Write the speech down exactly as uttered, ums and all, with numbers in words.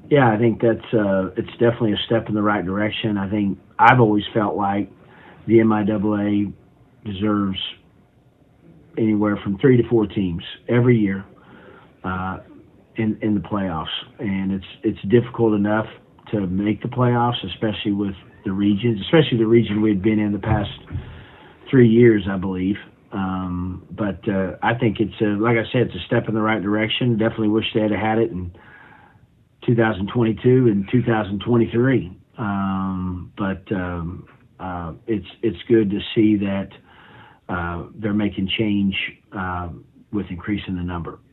Yeah, I think that's uh, it's definitely a step in the right direction. I think I've always felt like the M I A A deserves anywhere from three to four teams every year uh, in in the playoffs, and it's it's difficult enough to make the playoffs, especially with the regions, especially the region we've been in the past three years, I believe. Um, but uh, I think it's a, like I said, it's a step in the right direction. Definitely wish they had had it in two thousand twenty-two and two thousand twenty-three. Um, but um, uh, it's it's good to see that uh, they're making change uh, with increasing the number.